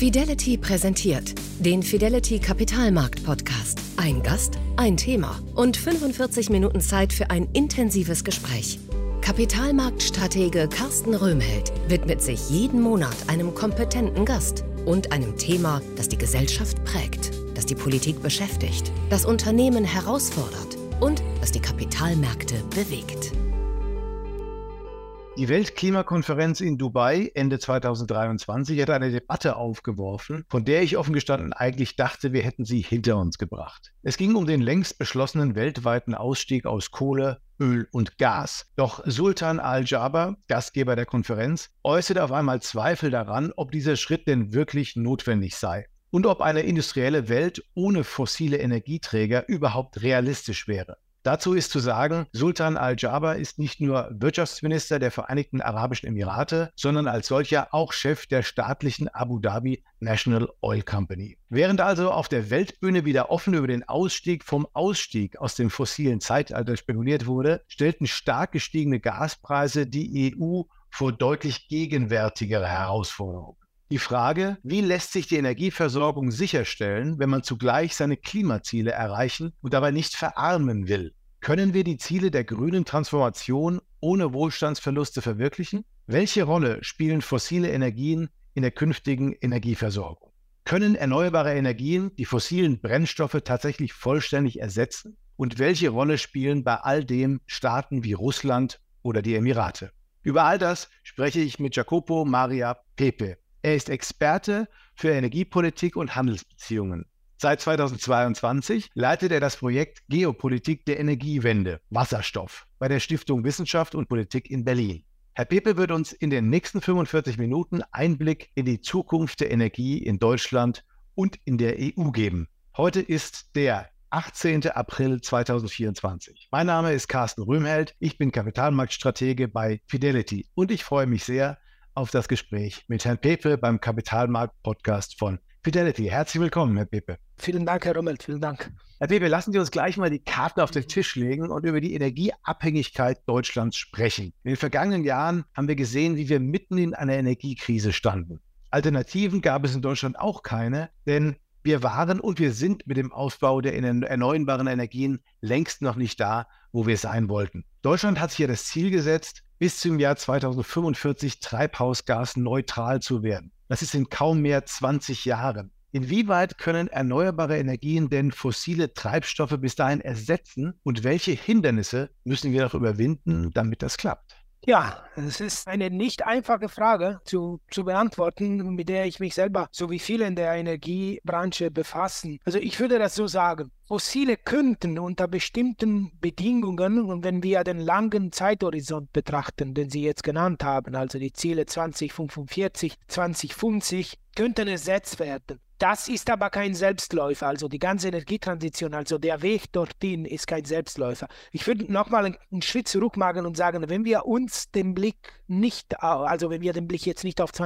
Fidelity präsentiert den Fidelity Kapitalmarkt Podcast. Ein Gast, ein Thema und 45 Minuten Zeit für ein intensives Gespräch. Kapitalmarktstratege Carsten Röhmheld widmet sich jeden Monat einem kompetenten Gast und einem Thema, das die Gesellschaft prägt, das die Politik beschäftigt, das Unternehmen herausfordert und das die Kapitalmärkte bewegt. Die Weltklimakonferenz in Dubai Ende 2023 hat eine Debatte aufgeworfen, von der ich offen gestanden eigentlich dachte, wir hätten sie hinter uns gebracht. Es ging um den längst beschlossenen weltweiten Ausstieg aus Kohle, Öl und Gas. Doch Sultan Al-Jaber, Gastgeber der Konferenz, äußerte auf einmal Zweifel daran, ob dieser Schritt denn wirklich notwendig sei und ob eine industrielle Welt ohne fossile Energieträger überhaupt realistisch wäre. Dazu ist zu sagen, Sultan Al-Jaber ist nicht nur Wirtschaftsminister der Vereinigten Arabischen Emirate, sondern als solcher auch Chef der staatlichen Abu Dhabi National Oil Company. Während also auf der Weltbühne wieder offen über den Ausstieg vom Ausstieg aus dem fossilen Zeitalter spekuliert wurde, stellten stark gestiegene Gaspreise die EU vor deutlich gegenwärtigere Herausforderungen. Die Frage, wie lässt sich die Energieversorgung sicherstellen, wenn man zugleich seine Klimaziele erreichen und dabei nicht verarmen will? Können wir die Ziele der grünen Transformation ohne Wohlstandsverluste verwirklichen? Welche Rolle spielen fossile Energien in der künftigen Energieversorgung? Können erneuerbare Energien die fossilen Brennstoffe tatsächlich vollständig ersetzen? Und welche Rolle spielen bei all dem Staaten wie Russland oder die Emirate? Über all das spreche ich mit Jacopo Maria Pepe. Er ist Experte für Energiepolitik und Handelsbeziehungen. Seit 2022 leitet er das Projekt Geopolitik der Energiewende, Wasserstoff, bei der Stiftung Wissenschaft und Politik in Berlin. Herr Pepe wird uns in den nächsten 45 Minuten Einblick in die Zukunft der Energie in Deutschland und in der EU geben. Heute ist der 18. April 2024. Mein Name ist Carsten Röhmheld, ich bin Kapitalmarktstratege bei Fidelity und ich freue mich sehr auf das Gespräch mit Herrn Pepe beim Kapitalmarkt-Podcast von Fidelity. Herzlich willkommen, Herr Pepe. Vielen Dank, Herr Röhmheld, vielen Dank. Herr Pepe, lassen Sie uns gleich mal die Karten auf den Tisch legen und über die Energieabhängigkeit Deutschlands sprechen. In den vergangenen Jahren haben wir gesehen, wie wir mitten in einer Energiekrise standen. Alternativen gab es in Deutschland auch keine, denn wir waren und wir sind mit dem Ausbau der erneuerbaren Energien längst noch nicht da, wo wir sein wollten. Deutschland hat sich ja das Ziel gesetzt, bis zum Jahr 2045 treibhausgasneutral zu werden. Das ist in kaum mehr 20 Jahren. Inwieweit können erneuerbare Energien denn fossile Treibstoffe bis dahin ersetzen und welche Hindernisse müssen wir noch überwinden, damit das klappt? Ja, es ist eine nicht einfache Frage zu beantworten, mit der ich mich selber, so wie viele in der Energiebranche befassen. Also ich würde das so sagen. Fossile könnten unter bestimmten Bedingungen, und wenn wir den langen Zeithorizont betrachten, den Sie jetzt genannt haben, also die Ziele 2045, 2050, könnten ersetzt werden. Das ist aber kein Selbstläufer, also die ganze Energietransition, also der Weg dorthin ist kein Selbstläufer. Ich würde nochmal einen Schritt zurück machen und sagen, wenn wir uns den Blick wenn wir den Blick jetzt nicht auf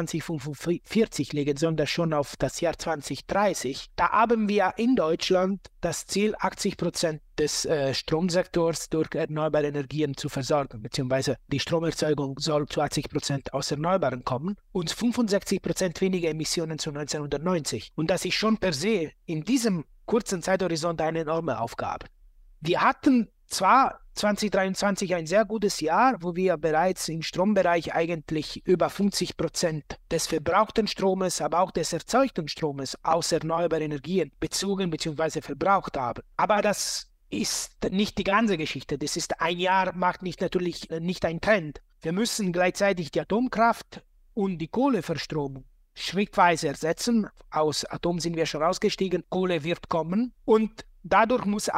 2045 legen, sondern schon auf das Jahr 2030, da haben wir in Deutschland das Ziel, 80% des Stromsektors durch erneuerbare Energien zu versorgen, beziehungsweise die Stromerzeugung soll zu 80% aus Erneuerbaren kommen und 65% weniger Emissionen zu 1990. Und das ist schon per se in diesem kurzen Zeithorizont eine enorme Aufgabe. Wir hatten zwar 2023 ein sehr gutes Jahr, wo wir bereits im Strombereich eigentlich über 50% des verbrauchten Stromes, aber auch des erzeugten Stromes aus erneuerbaren Energien bezogen bzw. verbraucht haben. Aber das ist nicht die ganze Geschichte. Das ist ein Jahr, macht natürlich nicht ein Trend. Wir müssen gleichzeitig die Atomkraft und die Kohleverstromung schrittweise ersetzen. Aus Atom sind wir schon ausgestiegen, Kohle wird kommen und dadurch muss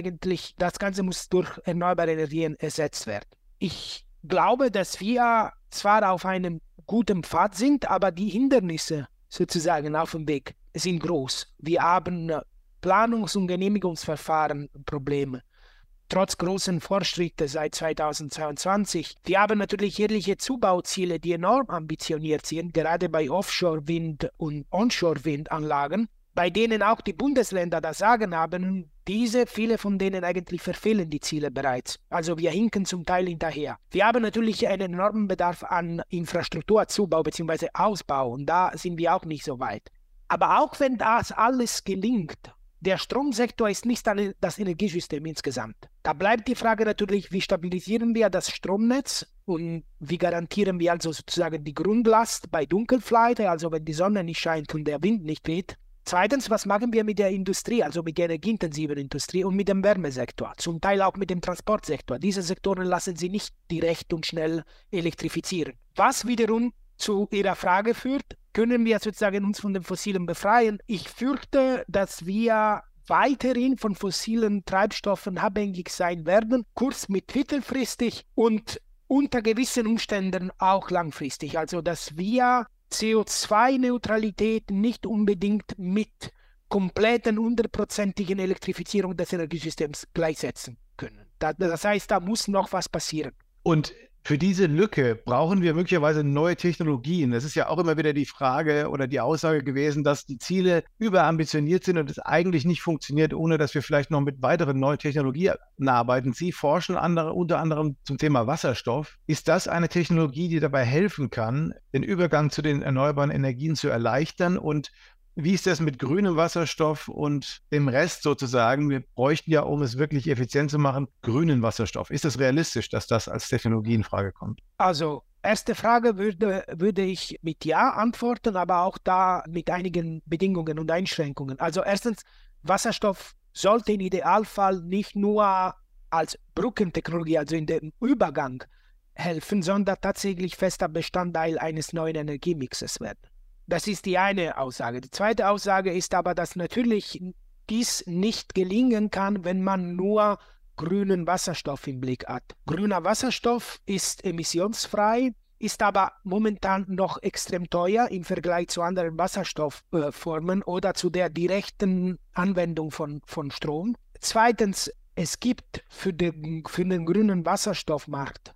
das Ganze muss durch erneuerbare Energien ersetzt werden. Ich glaube, dass wir zwar auf einem guten Pfad sind, aber die Hindernisse sozusagen auf dem Weg sind groß. Wir haben Planungs- und Genehmigungsverfahren Probleme. Trotz großen Fortschritte seit 2022. Wir haben natürlich jährliche Zubauziele, die enorm ambitioniert sind, gerade bei Offshore-Wind- und Onshore-Windanlagen, bei denen auch die Bundesländer das Sagen haben, viele von denen eigentlich verfehlen die Ziele bereits. Also wir hinken zum Teil hinterher. Wir haben natürlich einen enormen Bedarf an Infrastrukturzubau bzw. Ausbau und da sind wir auch nicht so weit. Aber auch wenn das alles gelingt, der Stromsektor ist nicht das Energiesystem insgesamt. Da bleibt die Frage natürlich, wie stabilisieren wir das Stromnetz und wie garantieren wir also sozusagen die Grundlast bei Dunkelflaute, also wenn die Sonne nicht scheint und der Wind nicht weht. Zweitens, was machen wir mit der Industrie, also mit der energieintensiven Industrie und mit dem Wärmesektor, zum Teil auch mit dem Transportsektor. Diese Sektoren lassen sie nicht direkt und schnell elektrifizieren. Was wiederum zu Ihrer Frage führt, können wir sozusagen uns von den Fossilen befreien? Ich fürchte, dass wir weiterhin von fossilen Treibstoffen abhängig sein werden, kurz- mit mittelfristig und unter gewissen Umständen auch langfristig. Also dass wir CO2-Neutralität nicht unbedingt mit kompletten, 100%igen Elektrifizierung des Energiesystems gleichsetzen können. Das heißt, da muss noch was passieren. Und für diese Lücke brauchen wir möglicherweise neue Technologien. Es ist ja auch immer wieder die Frage oder die Aussage gewesen, dass die Ziele überambitioniert sind und es eigentlich nicht funktioniert, ohne dass wir vielleicht noch mit weiteren neuen Technologien arbeiten. Sie forschen unter anderem zum Thema Wasserstoff. Ist das eine Technologie, die dabei helfen kann, den Übergang zu den erneuerbaren Energien zu erleichtern? Und wie ist das mit grünem Wasserstoff und dem Rest sozusagen? Wir bräuchten ja, um es wirklich effizient zu machen, grünen Wasserstoff. Ist es realistisch, dass das als Technologie in Frage kommt? Also, erste Frage würde ich mit Ja antworten, aber auch da mit einigen Bedingungen und Einschränkungen. Also erstens, Wasserstoff sollte im Idealfall nicht nur als Brückentechnologie, also in dem Übergang helfen, sondern tatsächlich fester Bestandteil eines neuen Energiemixes werden. Das ist die eine Aussage. Die zweite Aussage ist aber, dass natürlich dies nicht gelingen kann, wenn man nur grünen Wasserstoff im Blick hat. Grüner Wasserstoff ist emissionsfrei, ist aber momentan noch extrem teuer im Vergleich zu anderen Wasserstoffformen oder zu der direkten Anwendung von Strom. Zweitens, es gibt für den grünen Wasserstoffmarkt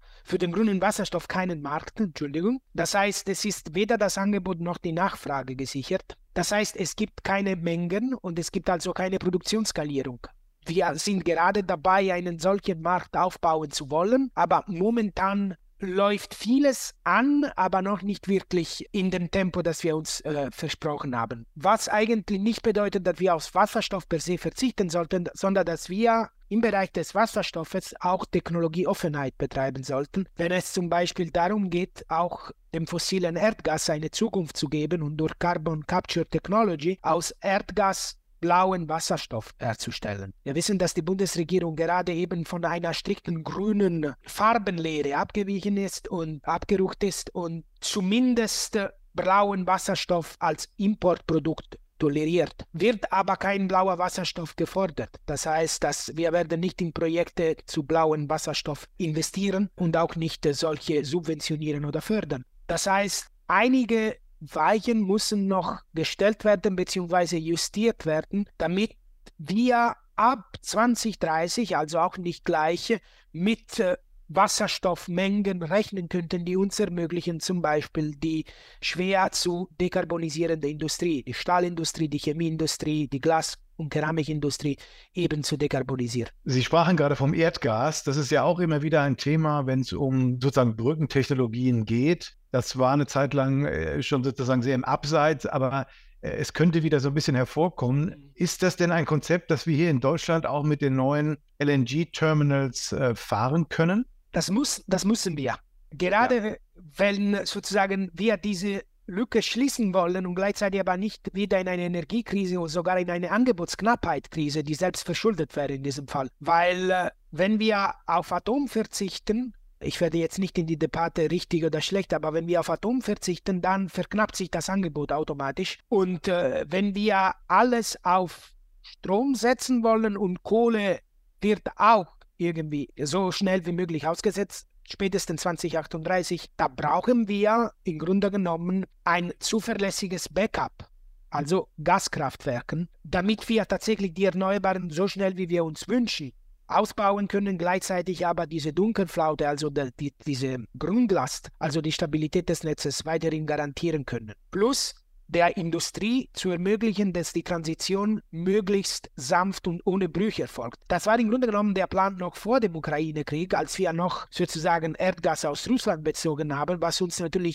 keinen Markt, Entschuldigung. Das heißt, es ist weder das Angebot noch die Nachfrage gesichert. Das heißt, es gibt keine Mengen und es gibt also keine Produktionsskalierung. Wir sind gerade dabei, einen solchen Markt aufbauen zu wollen, aber momentan läuft vieles an, aber noch nicht wirklich in dem Tempo, das wir uns versprochen haben. Was eigentlich nicht bedeutet, dass wir auf Wasserstoff per se verzichten sollten, sondern dass wir im Bereich des Wasserstoffes auch Technologieoffenheit betreiben sollten, wenn es zum Beispiel darum geht, auch dem fossilen Erdgas eine Zukunft zu geben und durch Carbon Capture Technology aus Erdgas blauen Wasserstoff herzustellen. Wir wissen, dass die Bundesregierung gerade eben von einer strikten grünen Farbenlehre abgewichen ist und abgerückt ist und zumindest blauen Wasserstoff als Importprodukt toleriert. Wird aber kein blauer Wasserstoff gefordert. Das heißt, dass wir werden nicht in Projekte zu blauen Wasserstoff investieren und auch nicht solche subventionieren oder fördern. Das heißt, einige Weichen müssen noch gestellt werden bzw. justiert werden, damit wir ab 2030, also auch nicht gleich, mit Wasserstoffmengen rechnen könnten, die uns ermöglichen, zum Beispiel die schwer zu dekarbonisierende Industrie, die Stahlindustrie, die Chemieindustrie, die Glas- und Keramikindustrie eben zu dekarbonisieren. Sie sprachen gerade vom Erdgas. Das ist ja auch immer wieder ein Thema, wenn es um sozusagen Brückentechnologien geht. Das war eine Zeit lang schon sozusagen sehr im Abseits, aber es könnte wieder so ein bisschen hervorkommen. Ist das denn ein Konzept, das wir hier in Deutschland auch mit den neuen LNG-Terminals fahren können? Das müssen wir. Gerade wenn sozusagen wir diese Lücke schließen wollen und gleichzeitig aber nicht wieder in eine Energiekrise oder sogar in eine Angebotsknappheitskrise, die selbst verschuldet wäre in diesem Fall. Weil wenn wir auf Atom verzichten, ich werde jetzt nicht in die Debatte richtig oder schlecht, aber wenn wir auf Atom verzichten, dann verknappt sich das Angebot automatisch. Und wenn wir alles auf Strom setzen wollen und Kohle wird auch irgendwie so schnell wie möglich ausgesetzt, spätestens 2038, da brauchen wir im Grunde genommen ein zuverlässiges Backup, also Gaskraftwerken, damit wir tatsächlich die Erneuerbaren so schnell wie wir uns wünschen ausbauen können, gleichzeitig aber diese Dunkelflaute, also diese Grundlast, also die Stabilität des Netzes weiterhin garantieren können. Plus der Industrie zu ermöglichen, dass die Transition möglichst sanft und ohne Brüche erfolgt. Das war im Grunde genommen der Plan noch vor dem Ukraine-Krieg, als wir noch sozusagen Erdgas aus Russland bezogen haben, was uns natürlich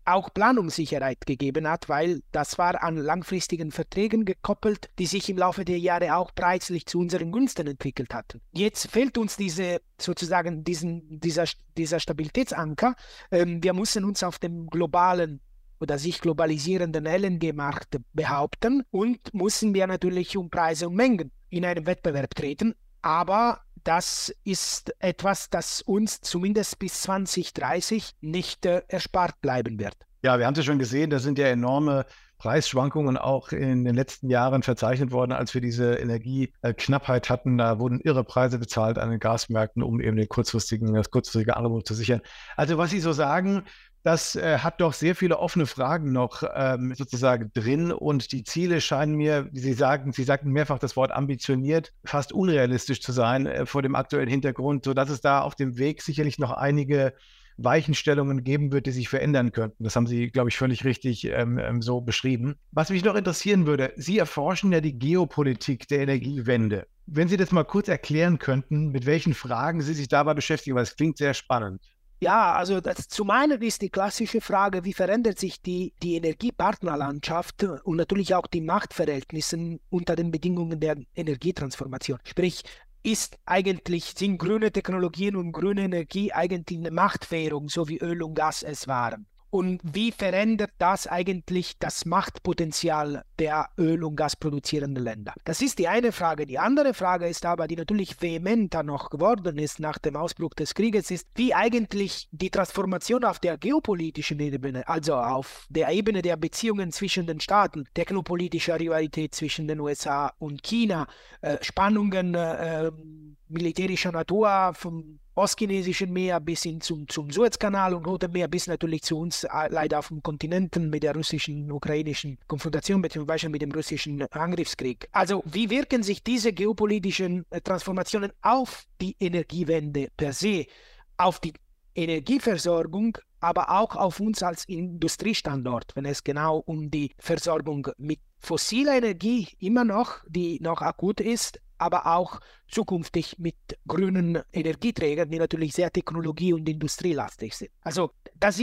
auch Planungssicherheit gegeben hat, weil das war an langfristigen Verträgen gekoppelt, die sich im Laufe der Jahre auch preislich zu unseren Gunsten entwickelt hatten. Jetzt fehlt uns dieser Stabilitätsanker. Wir müssen uns auf dem globalen oder sich globalisierenden LNG-Markt behaupten und müssen wir natürlich um Preise und Mengen in einem Wettbewerb treten. Aber das ist etwas, das uns zumindest bis 2030 nicht erspart bleiben wird. Ja, wir haben es ja schon gesehen, da sind ja enorme Preisschwankungen auch in den letzten Jahren verzeichnet worden, als wir diese Energieknappheit hatten. Da wurden irre Preise bezahlt an den Gasmärkten, um eben das kurzfristige Angebot zu sichern. Also was Sie so sagen, das hat doch sehr viele offene Fragen noch sozusagen drin und die Ziele scheinen mir, wie Sie sagten mehrfach das Wort ambitioniert, fast unrealistisch zu sein vor dem aktuellen Hintergrund, sodass es da auf dem Weg sicherlich noch einige Weichenstellungen geben wird, die sich verändern könnten. Das haben Sie, glaube ich, völlig richtig so beschrieben. Was mich noch interessieren würde, Sie erforschen ja die Geopolitik der Energiewende. Wenn Sie das mal kurz erklären könnten, mit welchen Fragen Sie sich dabei beschäftigen, weil es klingt sehr spannend. Ja, also zum einen ist die klassische Frage, wie verändert sich die Energiepartnerlandschaft und natürlich auch die Machtverhältnisse unter den Bedingungen der Energietransformation. Sprich, sind grüne Technologien und grüne Energie eigentlich eine Machtwährung, so wie Öl und Gas es waren? Und wie verändert das eigentlich das Machtpotenzial der Öl- und Gasproduzierenden Länder? Das ist die eine Frage. Die andere Frage ist aber, die natürlich vehementer noch geworden ist nach dem Ausbruch des Krieges, ist, wie eigentlich die Transformation auf der geopolitischen Ebene, also auf der Ebene der Beziehungen zwischen den Staaten, technopolitischer Rivalität zwischen den USA und China, Spannungen militärischer Natur vom Ostchinesischen Meer bis hin zum Suezkanal und Rotem Meer bis natürlich zu uns leider auf dem Kontinenten mit der russischen-ukrainischen Konfrontation bzw. mit dem russischen Angriffskrieg. Also wie wirken sich diese geopolitischen Transformationen auf die Energiewende per se, auf die Energieversorgung, aber auch auf uns als Industriestandort, wenn es genau um die Versorgung mit fossiler Energie immer noch, die noch akut ist, aber auch zukünftig mit grünen Energieträgern, die natürlich sehr technologie- und industrielastig sind. Also das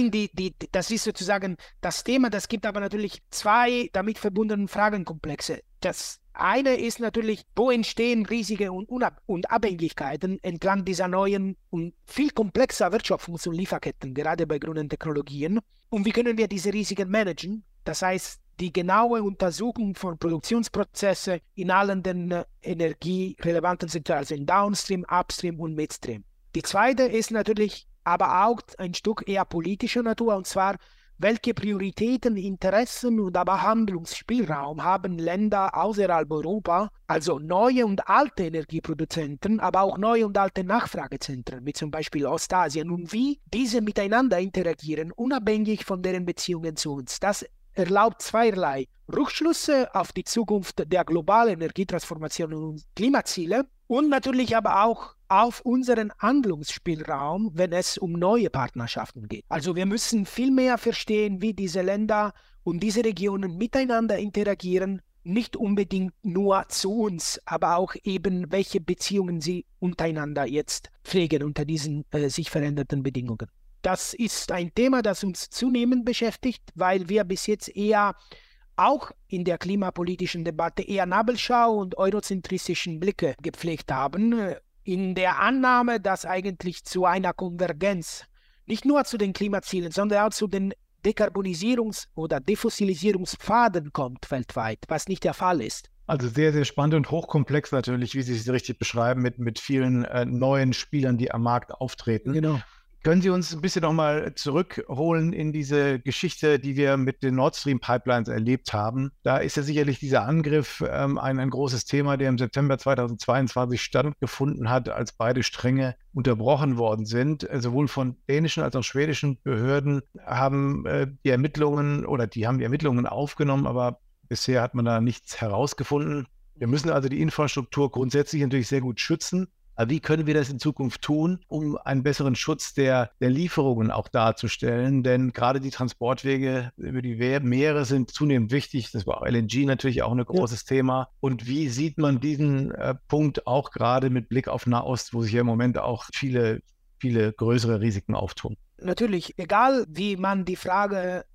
ist sozusagen das Thema. Das gibt aber natürlich zwei damit verbundene Fragenkomplexe. Das eine ist natürlich, wo entstehen Risiken und Abhängigkeiten entlang dieser neuen und viel komplexer Wertschöpfungs- und Lieferketten, gerade bei grünen Technologien. Und wie können wir diese Risiken managen? Das heißt, die genaue Untersuchung von Produktionsprozessen in allen den energierelevanten Sektoren, also in Downstream, Upstream und Midstream. Die zweite ist natürlich aber auch ein Stück eher politischer Natur, und zwar, welche Prioritäten, Interessen und aber Handlungsspielraum haben Länder außerhalb Europa, also neue und alte Energieproduzenten, aber auch neue und alte Nachfragezentren, wie zum Beispiel Ostasien, und wie diese miteinander interagieren, unabhängig von deren Beziehungen zu uns. Das erlaubt zweierlei: Rückschlüsse auf die Zukunft der globalen Energietransformation und Klimaziele und natürlich aber auch auf unseren Handlungsspielraum, wenn es um neue Partnerschaften geht. Also wir müssen viel mehr verstehen, wie diese Länder und diese Regionen miteinander interagieren, nicht unbedingt nur zu uns, aber auch eben, welche Beziehungen sie untereinander jetzt pflegen unter diesen sich veränderten Bedingungen. Das ist ein Thema, das uns zunehmend beschäftigt, weil wir bis jetzt eher auch in der klimapolitischen Debatte eher Nabelschau und eurozentristischen Blicke gepflegt haben, in der Annahme, dass eigentlich zu einer Konvergenz, nicht nur zu den Klimazielen, sondern auch zu den Dekarbonisierungs- oder Defossilisierungspfaden kommt weltweit, was nicht der Fall ist. Also sehr, sehr spannend und hochkomplex natürlich, wie Sie es richtig beschreiben, mit vielen neuen Spielern, die am Markt auftreten. Genau. Können Sie uns ein bisschen nochmal zurückholen in diese Geschichte, die wir mit den Nord Stream Pipelines erlebt haben? Da ist ja sicherlich dieser Angriff ein großes Thema, der im September 2022 stattgefunden hat, als beide Stränge unterbrochen worden sind. Sowohl von dänischen als auch schwedischen Behörden haben die Ermittlungen aufgenommen, aber bisher hat man da nichts herausgefunden. Wir müssen also die Infrastruktur grundsätzlich natürlich sehr gut schützen. Aber wie können wir das in Zukunft tun, um einen besseren Schutz der Lieferungen auch darzustellen? Denn gerade die Transportwege über die Meere sind zunehmend wichtig. Das war auch LNG natürlich auch ein großes Thema. Und wie sieht man diesen Punkt auch gerade mit Blick auf Nahost, wo sich ja im Moment auch viele größere Risiken auftun? Natürlich, egal wie man die Frage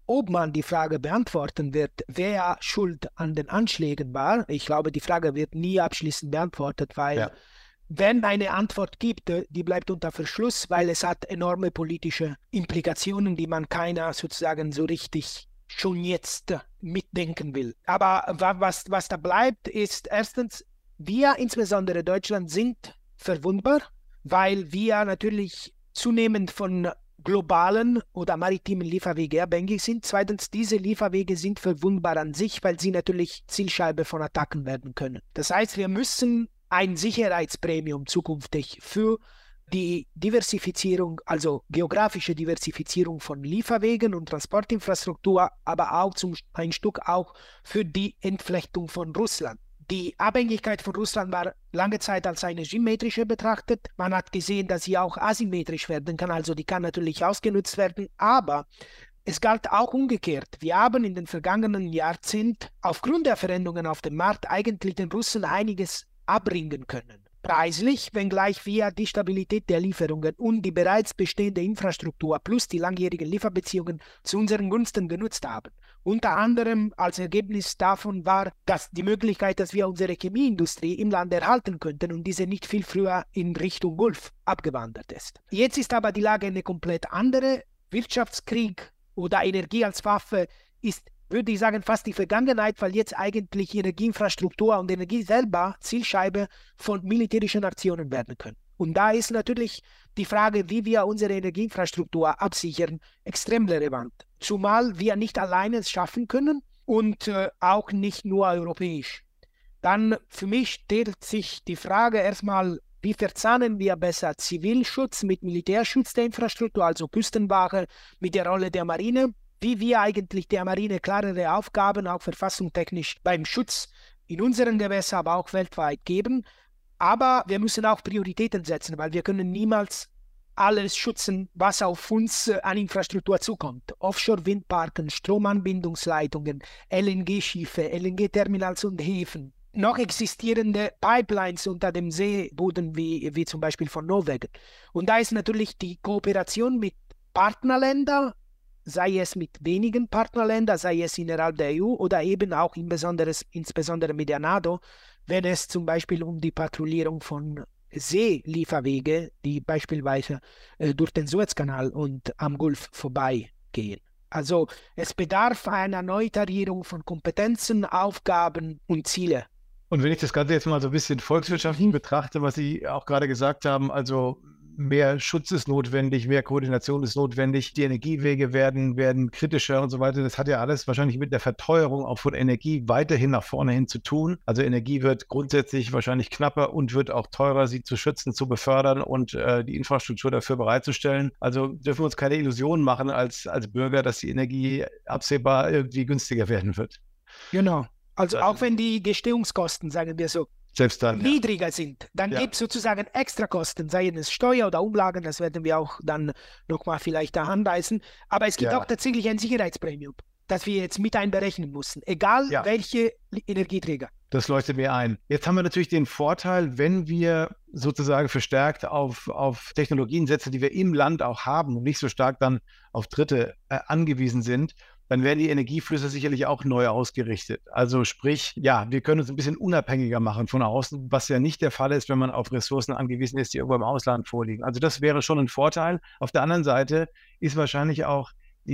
ob man die Frage beantworten wird, wer schuld an den Anschlägen war, ich glaube, die Frage wird nie abschließend beantwortet, weil wenn eine Antwort gibt, die bleibt unter Verschluss, weil es hat enorme politische Implikationen, die man keiner sozusagen so richtig schon jetzt mitdenken will. Aber was da bleibt, ist erstens, wir, insbesondere Deutschland, sind verwundbar, weil wir natürlich zunehmend von globalen oder maritimen Lieferwege abhängig sind. Zweitens, diese Lieferwege sind verwundbar an sich, weil sie natürlich Zielscheibe von Attacken werden können. Das heißt, wir müssen ein Sicherheitspremium zukünftig für die Diversifizierung, also geografische Diversifizierung von Lieferwegen und Transportinfrastruktur, aber auch ein Stück auch für die Entflechtung von Russland. Die Abhängigkeit von Russland war lange Zeit als eine symmetrische betrachtet. Man hat gesehen, dass sie auch asymmetrisch werden kann, also die kann natürlich ausgenutzt werden, aber es galt auch umgekehrt. Wir haben in den vergangenen Jahrzehnten aufgrund der Veränderungen auf dem Markt eigentlich den Russen einiges abbringen können. Preislich, wenngleich wir die Stabilität der Lieferungen und die bereits bestehende Infrastruktur plus die langjährigen Lieferbeziehungen zu unseren Gunsten genutzt haben. Unter anderem als Ergebnis davon war, dass die Möglichkeit, dass wir unsere Chemieindustrie im Land erhalten könnten und diese nicht viel früher in Richtung Golf abgewandert ist. Jetzt ist aber die Lage eine komplett andere. Wirtschaftskrieg oder Energie als Waffe ist, würde ich sagen, fast die Vergangenheit, weil jetzt eigentlich Energieinfrastruktur und Energie selber Zielscheibe von militärischen Aktionen werden können. Und da ist natürlich die Frage, wie wir unsere Energieinfrastruktur absichern, extrem relevant. Zumal wir nicht alleine es schaffen können und auch nicht nur europäisch. Dann für mich stellt sich die Frage erstmal, wie verzahnen wir besser Zivilschutz mit Militärschutz der Infrastruktur, also Küstenwache mit der Rolle der Marine, wie wir eigentlich der Marine klarere Aufgaben, auch verfassungstechnisch beim Schutz in unseren Gewässern, aber auch weltweit geben. Aber wir müssen auch Prioritäten setzen, weil wir können niemals alles schützen, was auf uns an Infrastruktur zukommt. Offshore-Windparken, Stromanbindungsleitungen, LNG-Schiffe, LNG-Terminals und Häfen. Noch existierende Pipelines unter dem Seeboden, wie zum Beispiel von Norwegen. Und da ist natürlich die Kooperation mit Partnerländern, sei es mit wenigen Partnerländern, sei es innerhalb der EU oder eben auch insbesondere mit der NATO, wenn es zum Beispiel um die Patrouillierung von Seelieferwege, die beispielsweise durch den Suezkanal und am Golf vorbeigehen. Also es bedarf einer Neutarierung von Kompetenzen, Aufgaben und Ziele. Und wenn ich das Ganze jetzt mal so ein bisschen volkswirtschaftlich betrachte, was Sie auch gerade gesagt haben, also mehr Schutz ist notwendig, mehr Koordination ist notwendig, die Energiewege werden kritischer und so weiter. Das hat ja alles wahrscheinlich mit der Verteuerung auch von Energie weiterhin nach vorne hin zu tun. Also Energie wird grundsätzlich wahrscheinlich knapper und wird auch teurer, sie zu schützen, zu befördern und die Infrastruktur dafür bereitzustellen. Also dürfen wir uns keine Illusionen machen als Bürger, dass die Energie absehbar irgendwie günstiger werden wird. Genau. Also auch wenn die Gestehungskosten, sagen wir so, selbst dann, niedriger sind, dann gibt es sozusagen Extrakosten, seien es Steuer oder Umlagen, das werden wir auch dann nochmal vielleicht da anreißen. Aber es gibt auch tatsächlich ein Sicherheitspremium, das wir jetzt mit einberechnen müssen, egal welche Energieträger. Das leuchtet mir ein. Jetzt haben wir natürlich den Vorteil, wenn wir sozusagen verstärkt auf Technologien setzen, die wir im Land auch haben und nicht so stark dann auf Dritte angewiesen sind, dann werden die Energieflüsse sicherlich auch neu ausgerichtet. Also sprich, wir können uns ein bisschen unabhängiger machen von außen, was ja nicht der Fall ist, wenn man auf Ressourcen angewiesen ist, die irgendwo im Ausland vorliegen. Also das wäre schon ein Vorteil. Auf der anderen Seite sind wahrscheinlich auch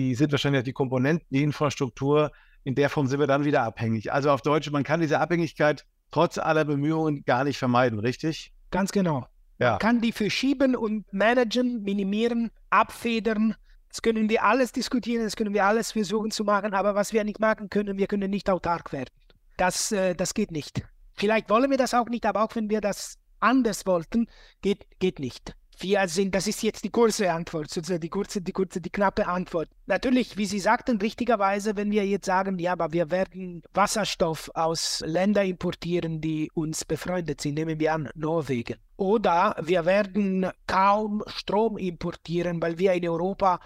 die Komponenten, die Infrastruktur, in der Form sind wir dann wieder abhängig. Also auf Deutsch, man kann diese Abhängigkeit trotz aller Bemühungen gar nicht vermeiden, richtig? Ganz genau. Man kann die verschieben und managen, minimieren, abfedern. Das können wir alles diskutieren, das können wir alles versuchen zu machen, aber was wir nicht machen können, wir können nicht autark werden. Das geht nicht. Vielleicht wollen wir das auch nicht, aber auch wenn wir das anders wollten, geht nicht. Das ist jetzt die kurze Antwort, sozusagen die knappe Antwort. Natürlich, wie Sie sagten, richtigerweise, wenn wir jetzt sagen, aber wir werden Wasserstoff aus Ländern importieren, die uns befreundet sind, nehmen wir an Norwegen. Oder wir werden kaum Strom importieren, weil wir in Europa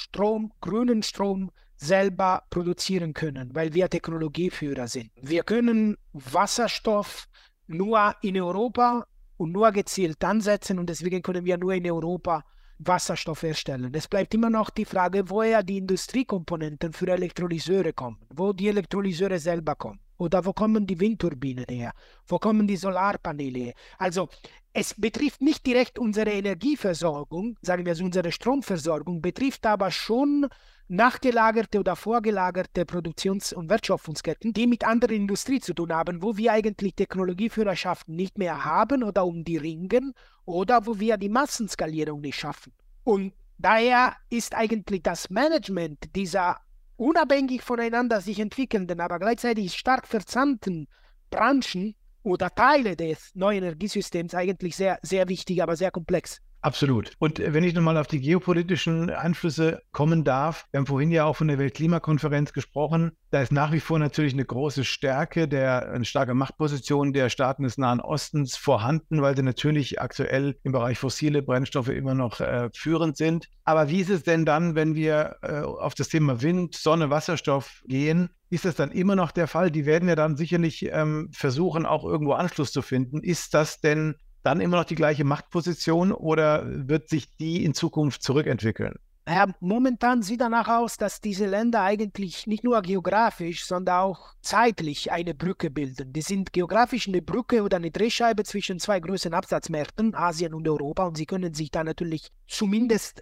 grünen Strom selber produzieren können, weil wir Technologieführer sind. Wir können Wasserstoff nur in Europa und nur gezielt ansetzen und deswegen können wir nur in Europa Wasserstoff herstellen. Es bleibt immer noch die Frage, woher die Industriekomponenten für Elektrolyseure kommen, wo die Elektrolyseure selber kommen. Oder wo kommen die Windturbinen her? Wo kommen die Solarpaneele her? Also es betrifft nicht direkt unsere Energieversorgung, sagen wir so unsere Stromversorgung, betrifft aber schon nachgelagerte oder vorgelagerte Produktions- und Wertschöpfungsketten, die mit anderen Industrie zu tun haben, wo wir eigentlich Technologieführerschaften nicht mehr haben oder um die ringen oder wo wir die Massenskalierung nicht schaffen. Und daher ist eigentlich das Management dieser unabhängig voneinander sich entwickelnden, aber gleichzeitig stark verzahnten Branchen oder Teile des neuen Energiesystems eigentlich sehr, sehr wichtig, aber sehr komplex. Absolut. Und wenn ich nochmal auf die geopolitischen Einflüsse kommen darf, wir haben vorhin ja auch von der Weltklimakonferenz gesprochen, da ist nach wie vor natürlich eine große Stärke, eine starke Machtposition der Staaten des Nahen Ostens vorhanden, weil sie natürlich aktuell im Bereich fossile Brennstoffe immer noch führend sind. Aber wie ist es denn dann, wenn wir auf das Thema Wind, Sonne, Wasserstoff gehen? Ist das dann immer noch der Fall? Die werden ja dann sicherlich versuchen, auch irgendwo Anschluss zu finden. Ist das denn dann immer noch die gleiche Machtposition oder wird sich die in Zukunft zurückentwickeln? Ja, momentan sieht danach aus, dass diese Länder eigentlich nicht nur geografisch, sondern auch zeitlich eine Brücke bilden. Die sind geografisch eine Brücke oder eine Drehscheibe zwischen zwei größeren Absatzmärkten, Asien und Europa, und sie können sich da natürlich zumindest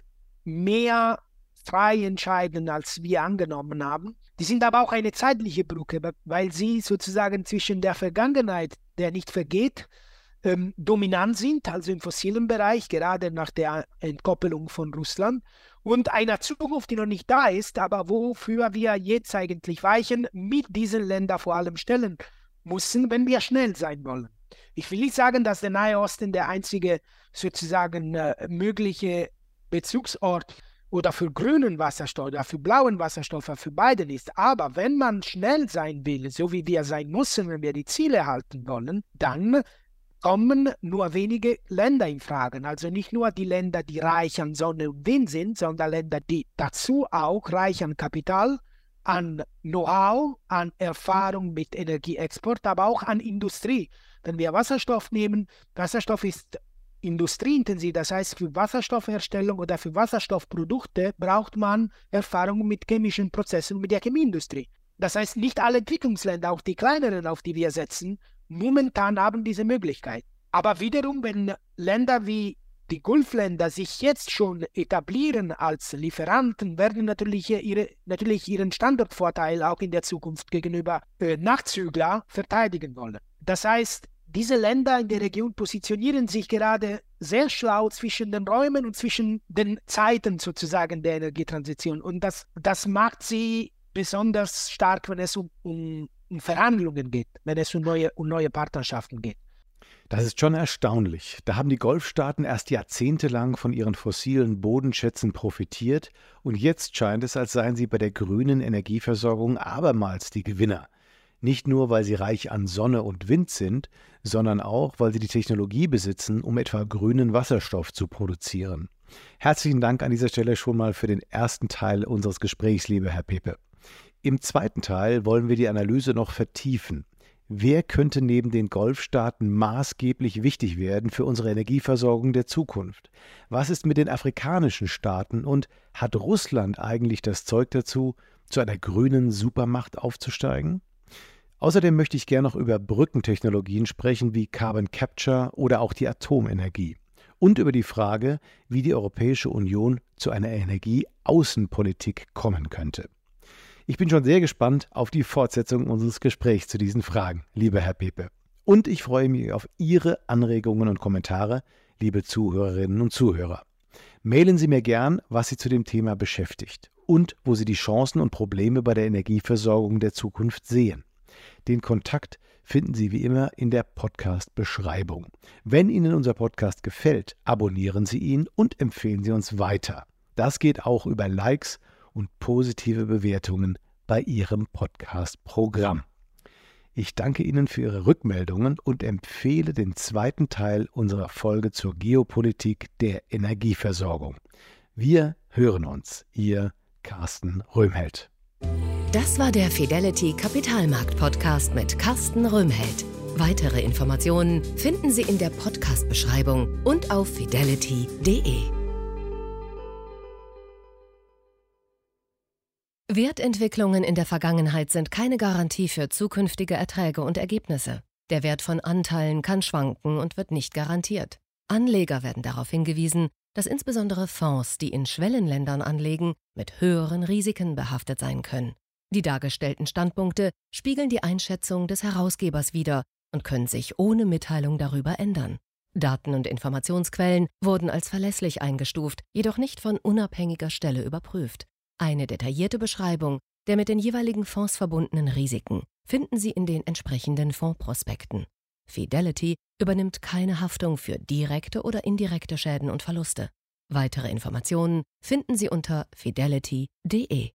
mehr frei entscheiden, als wir angenommen haben. Die sind aber auch eine zeitliche Brücke, weil sie sozusagen zwischen der Vergangenheit, der nicht vergeht, dominant sind, also im fossilen Bereich, gerade nach der Entkoppelung von Russland, und einer Zukunft, die noch nicht da ist, aber wofür wir jetzt eigentlich Weichen mit diesen Ländern vor allem stellen müssen, wenn wir schnell sein wollen. Ich will nicht sagen, dass der Nahe Osten der einzige sozusagen mögliche Bezugsort oder für grünen Wasserstoff oder für blauen Wasserstoff für beiden ist. Aber wenn man schnell sein will, so wie wir sein müssen, wenn wir die Ziele halten wollen, dann kommen nur wenige Länder in Frage. Also nicht nur die Länder, die reich an Sonne und Wind sind, sondern Länder, die dazu auch reich an Kapital, an Know-how, an Erfahrung mit Energieexport, aber auch an Industrie. Wenn wir Wasserstoff nehmen, Wasserstoff ist industrieintensiv, das heißt für Wasserstoffherstellung oder für Wasserstoffprodukte braucht man Erfahrung mit chemischen Prozessen, mit der Chemieindustrie. Das heißt, nicht alle Entwicklungsländer, auch die kleineren, auf die wir setzen, momentan haben diese Möglichkeit. Aber wiederum, wenn Länder wie die Gulfländer sich jetzt schon etablieren als Lieferanten, werden natürlich ihren Standortvorteil auch in der Zukunft gegenüber Nachzügler verteidigen wollen. Das heißt, diese Länder in der Region positionieren sich gerade sehr schlau zwischen den Räumen und zwischen den Zeiten sozusagen der Energietransition. Und das macht sie besonders stark, wenn es um Verhandlungen geht, wenn es um neue Partnerschaften geht. Das ist schon erstaunlich. Da haben die Golfstaaten erst jahrzehntelang von ihren fossilen Bodenschätzen profitiert und jetzt scheint es, als seien sie bei der grünen Energieversorgung abermals die Gewinner. Nicht nur, weil sie reich an Sonne und Wind sind, sondern auch, weil sie die Technologie besitzen, um etwa grünen Wasserstoff zu produzieren. Herzlichen Dank an dieser Stelle schon mal für den ersten Teil unseres Gesprächs, lieber Herr Pepe. Im zweiten Teil wollen wir die Analyse noch vertiefen. Wer könnte neben den Golfstaaten maßgeblich wichtig werden für unsere Energieversorgung der Zukunft? Was ist mit den afrikanischen Staaten und hat Russland eigentlich das Zeug dazu, zu einer grünen Supermacht aufzusteigen? Außerdem möchte ich gerne noch über Brückentechnologien sprechen wie Carbon Capture oder auch die Atomenergie. Und über die Frage, wie die Europäische Union zu einer Energieaußenpolitik kommen könnte. Ich bin schon sehr gespannt auf die Fortsetzung unseres Gesprächs zu diesen Fragen, lieber Herr Pepe. Und ich freue mich auf Ihre Anregungen und Kommentare, liebe Zuhörerinnen und Zuhörer. Mailen Sie mir gern, was Sie zu dem Thema beschäftigt und wo Sie die Chancen und Probleme bei der Energieversorgung der Zukunft sehen. Den Kontakt finden Sie wie immer in der Podcast-Beschreibung. Wenn Ihnen unser Podcast gefällt, abonnieren Sie ihn und empfehlen Sie uns weiter. Das geht auch über Likes und positive Bewertungen bei Ihrem Podcast-Programm. Ich danke Ihnen für Ihre Rückmeldungen und empfehle den zweiten Teil unserer Folge zur Geopolitik der Energieversorgung. Wir hören uns, Ihr Carsten Röhmheld. Das war der Fidelity Kapitalmarkt Podcast mit Carsten Röhmheld. Weitere Informationen finden Sie in der Podcast-Beschreibung und auf fidelity.de. Wertentwicklungen in der Vergangenheit sind keine Garantie für zukünftige Erträge und Ergebnisse. Der Wert von Anteilen kann schwanken und wird nicht garantiert. Anleger werden darauf hingewiesen, dass insbesondere Fonds, die in Schwellenländern anlegen, mit höheren Risiken behaftet sein können. Die dargestellten Standpunkte spiegeln die Einschätzung des Herausgebers wider und können sich ohne Mitteilung darüber ändern. Daten und Informationsquellen wurden als verlässlich eingestuft, jedoch nicht von unabhängiger Stelle überprüft. Eine detaillierte Beschreibung der mit den jeweiligen Fonds verbundenen Risiken finden Sie in den entsprechenden Fondsprospekten. Fidelity übernimmt keine Haftung für direkte oder indirekte Schäden und Verluste. Weitere Informationen finden Sie unter fidelity.de.